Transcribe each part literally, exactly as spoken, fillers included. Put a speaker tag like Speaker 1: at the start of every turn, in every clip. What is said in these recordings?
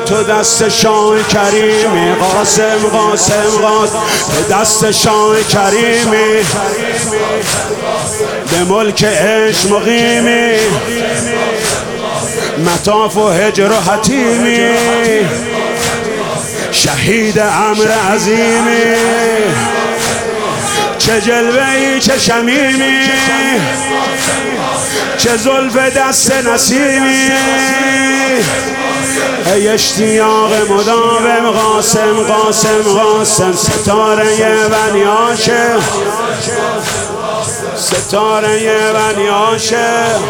Speaker 1: تو دست شاه کریمی قاسم قاسم قاسم به دست شاه کریمی به ملک عشق مقیمی مطاف و هجر و حتیمی شهید امر عظیمی چه جلوه‌ای چه شمیمی چه زلف دست نسیمی ای اشتیاق مداوم قاسم قاسم قاسم ستاره بنی هاشم ستاره بنی هاشم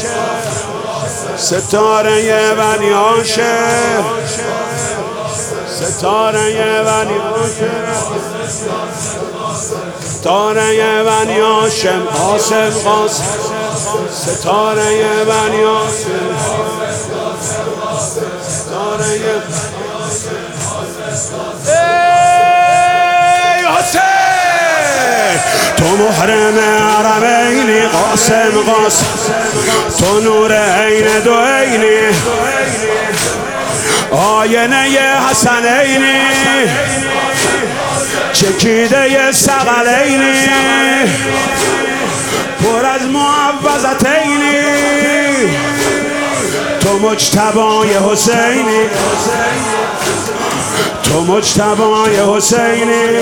Speaker 1: ستاره بنی هاشم ستاره بنی هاشم ستاره بنی هاشم قاسم قاسم ستاره بنی هاشم ستاره ای حسین تو محرم حرمینی قاسم قاسم تو نور عین دو عینی آینه حسنینی چکیده ثقلینی پر از معوضتینی تو مجتبای حسینی تو مجتبای حسینی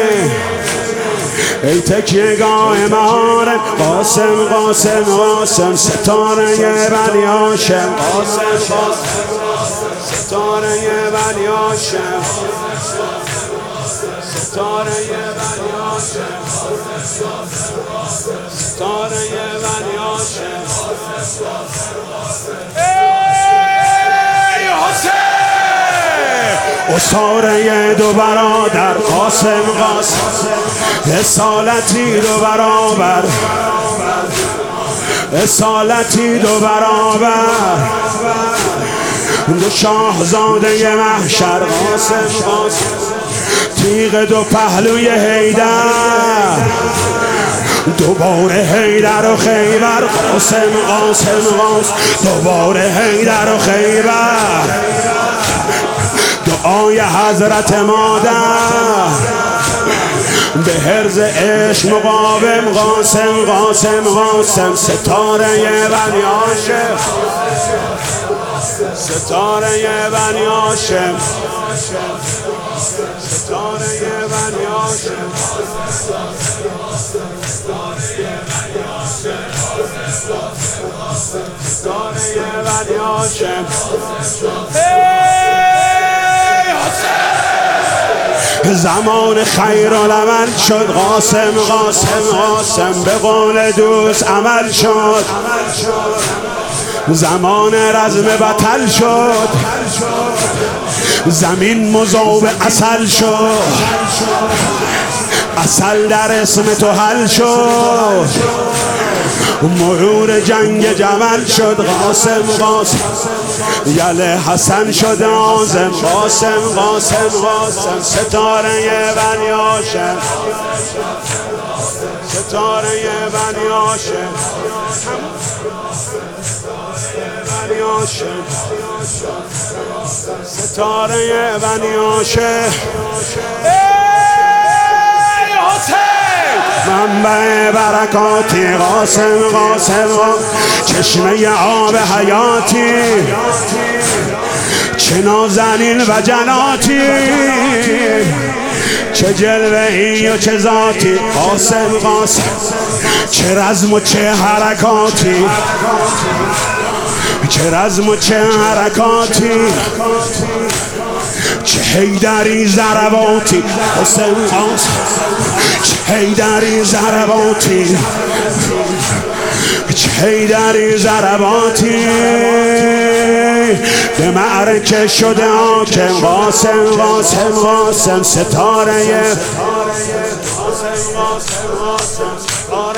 Speaker 1: ای تکیهگاه مهارم قاسم قاسم قاسم ستاره بنی هاشم قاسم قاسم ستاره بنی هاشم ستاره بنی هاشم ستاره بنی هاشم ای حسین اسطوره دو برادر قاسم قاسم اصالتی دو برابر اصالتی دو برابر دو شاهزاده محشر قاسم قاسم تیغ دو پهلوی حیدر دوباره حیدر و خیبر قاسم قاسم قاسم دوباره حیدر و خیبر دعای حضرت مادر به حرز عشق مقاوم قاسم قاسم قاسم ستاره بنی هاشم ستاره بنی هاشم ستاره بنی هاشم ستاره بنی هاشم زمان خیر العمل شد قاسم قاسم قاسم به قول دوست عمل شد زمان رزم بطل شد زمین مذوب عسل شد عسل در اسم تو حل شد مرور جنگ جمل شد قاسم قاسم یله حسن شد عازم قاسم قاسم قاسم ستاره بنی هاشم ستاره بنی هاشم بنی هاشم ستاره بنی هاشم ای حسین منبع برکاتی قاسم قاسم چشمه آب حیاتی چه نازنین و جناتی چه جلوه‌ای و چه ذاتی قاسم قاسم چه رزم و چه حرکاتی چه رزم و چه حرکاتی چه حیدری ضرباتی حسین قاسم چه حیدری ضرباتی چه حیدری ضرباتی به معرکه شده حاکم قاسم قاسم قاسم ستاره قاسم قاسم قاسم